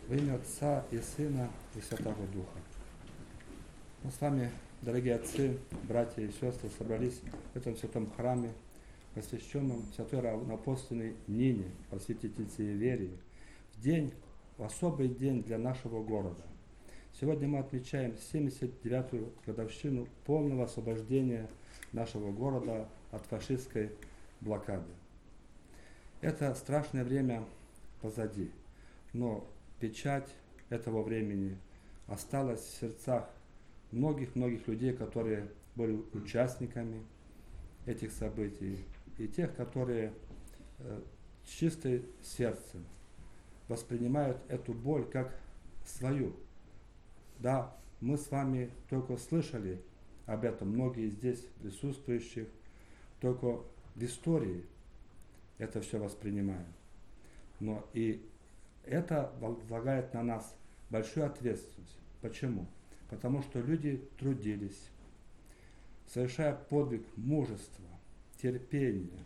Во имя Отца и Сына и Святого Духа. Мы с вами, дорогие отцы, братья и сестры, собрались в этом святом храме, посвященном святой равноапостольной Нине, просветительнице Еверии, в особый день для нашего города. Сегодня мы отмечаем 79-ю годовщину полного освобождения нашего города от фашистской блокады. Это страшное время позади, но печать этого времени осталась в сердцах многих людей, которые были участниками этих событий, и тех, которые с чистым сердцем воспринимают эту боль как свою. Да, мы с вами только слышали об этом, многие здесь присутствующих, только в истории это все воспринимают. Но и это возлагает на нас большую ответственность. Почему? Потому что люди трудились, совершая подвиг мужества, терпения,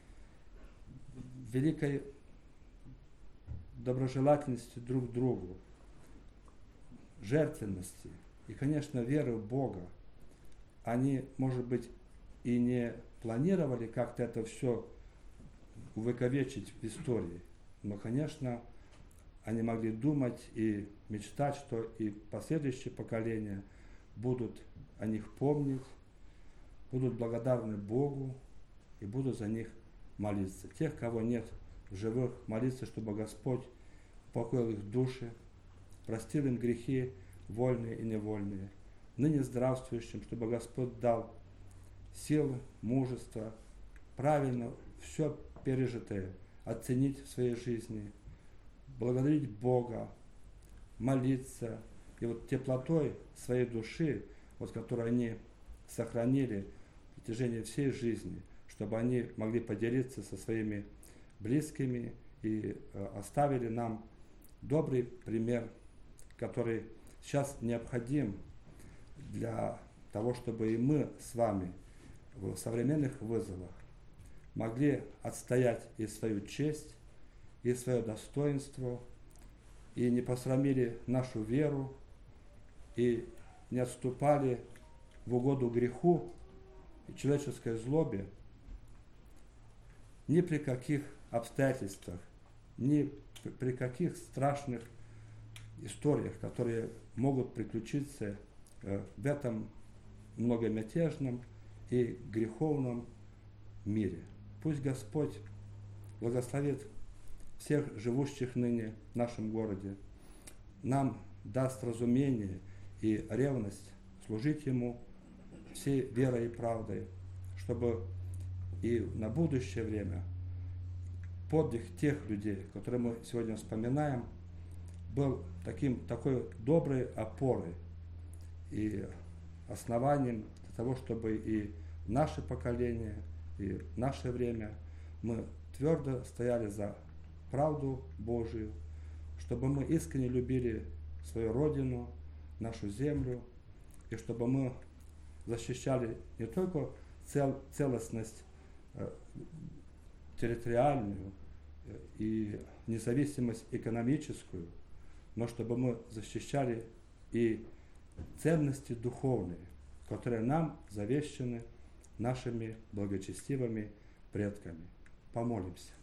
великой доброжелательности друг к другу, жертвенности и, конечно, веры в Бога. Они, может быть, и не планировали как-то это все увековечить в истории, но, конечно, они могли думать и мечтать, что и последующие поколения будут о них помнить, будут благодарны Богу и будут за них молиться. Тех, кого нет в живых, молиться, чтобы Господь упокоил их души, простил им грехи, вольные и невольные. Ныне здравствующим, чтобы Господь дал силы, мужество, правильно все пережитое оценить в своей жизни, благодарить Бога, молиться. И вот теплотой своей души, вот, которую они сохранили в протяжении всей жизни, чтобы они могли поделиться со своими близкими и оставили нам добрый пример, который сейчас необходим для того, чтобы и мы с вами в современных вызовах могли отстоять и свою честь, и свое достоинство, и не посрамили нашу веру, и не отступали в угоду греху и человеческой злобе ни при каких обстоятельствах, ни при каких страшных историях, которые могут приключиться в этом многомятежном и греховном мире. Пусть Господь благословит всех живущих ныне в нашем городе, нам даст разумение и ревность служить Ему всей верой и правдой, чтобы и на будущее время подвиг тех людей, которые мы сегодня вспоминаем, был такой доброй опорой и основанием для того, чтобы и наше поколение, и в наше время мы твердо стояли за правду Божию, чтобы мы искренне любили свою Родину, нашу землю, и чтобы мы защищали не только целостность территориальную и независимость экономическую, но чтобы мы защищали и ценности духовные, которые нам завещаны нашими благочестивыми предками. Помолимся.